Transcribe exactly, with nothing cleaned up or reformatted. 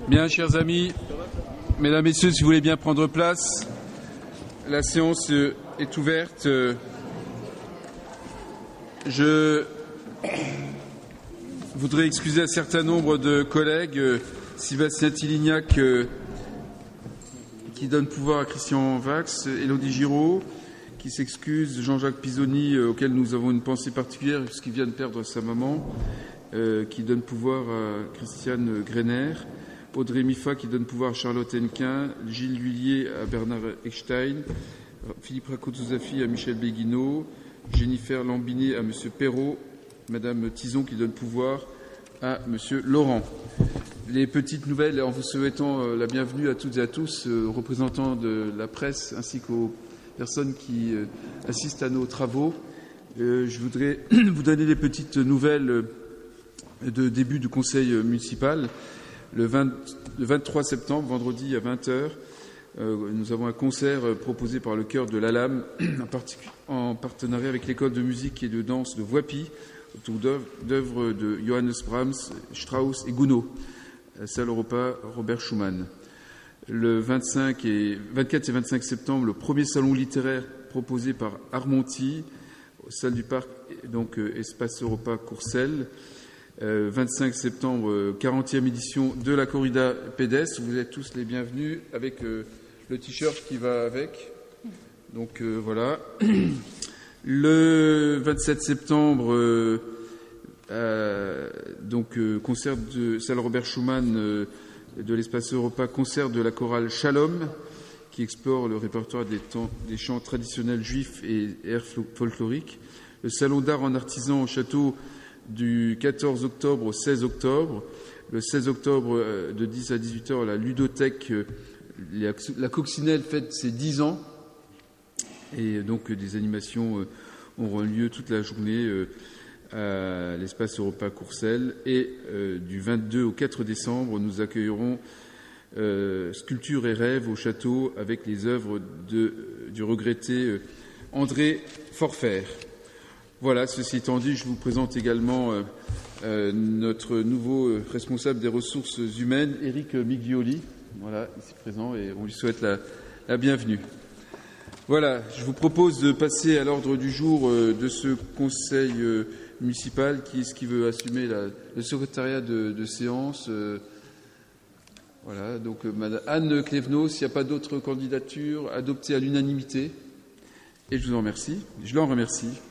Bien, chers amis, mesdames, messieurs, si vous voulez bien prendre place, la séance est ouverte. Je voudrais excuser un certain nombre de collègues, Sébastien Tilignac, qui donne pouvoir à Christian Vax, Élodie Giraud, qui s'excuse, Jean-Jacques Pisoni, auquel nous avons une pensée particulière puisqu'il vient de perdre sa maman, euh, qui donne pouvoir à Christiane Greiner, Audrey Miffa qui donne pouvoir à Charlotte Hennequin, Gilles Lhuillier à Bernard Eckstein, Philippe Racotouzafi à Michel Béguineau, Jennifer Lambiné à M. Perrault, Madame Tison qui donne pouvoir à M. Laurent. Les petites nouvelles en vous souhaitant la bienvenue à toutes et à tous, représentants de la presse ainsi qu'aux personnes qui assistent à nos travaux. Je voudrais vous donner les petites nouvelles de début du conseil municipal. Le, vingt, le vingt-trois septembre, vendredi à vingt heures, euh, nous avons un concert proposé par le chœur de l'Alam en, en partenariat avec l'école de musique et de danse de Voipy autour d'œuvres de Johannes Brahms, Strauss et Gounod, à la salle Europa Robert Schumann. Le vingt-cinq et, vingt-quatre et vingt-cinq septembre, le premier salon littéraire proposé par Armonti, salle du Parc, donc euh, Espace Europa Courcelles. Euh, vingt-cinq septembre, quarantième édition de la corrida pédestre. Vous êtes tous les bienvenus avec euh, le t-shirt qui va avec. Donc euh, voilà. Le vingt-sept septembre, euh, euh, donc euh, concert de salle Robert Schumann euh, de l'Espace Europa, concert de la chorale Shalom qui explore le répertoire des, temps, des chants traditionnels juifs et airs folkloriques. Le salon d'art en artisan au château du quatorze octobre au seize octobre. Le seize octobre, de dix à dix-huit heures, la ludothèque, la Coccinelle fête ses dix ans. Et donc, des animations auront lieu toute la journée à l'espace Europa Courcelles. Et du vingt-deux au quatre décembre, nous accueillerons Sculpture et rêve au château avec les œuvres de, du regretté André Forfer. Voilà, ceci étant dit, je vous présente également euh, euh, notre nouveau euh, responsable des ressources humaines, Éric Miglioli, voilà, ici présent, et on lui souhaite la, la bienvenue. Voilà, je vous propose de passer à l'ordre du jour euh, de ce conseil euh, municipal. Qui est-ce qui veut assumer la, le secrétariat de, de séance euh, Voilà, donc euh, Madame Anne Clévenot, s'il n'y a pas d'autres candidatures, adoptées à l'unanimité. Et je vous en remercie. Je l'en remercie.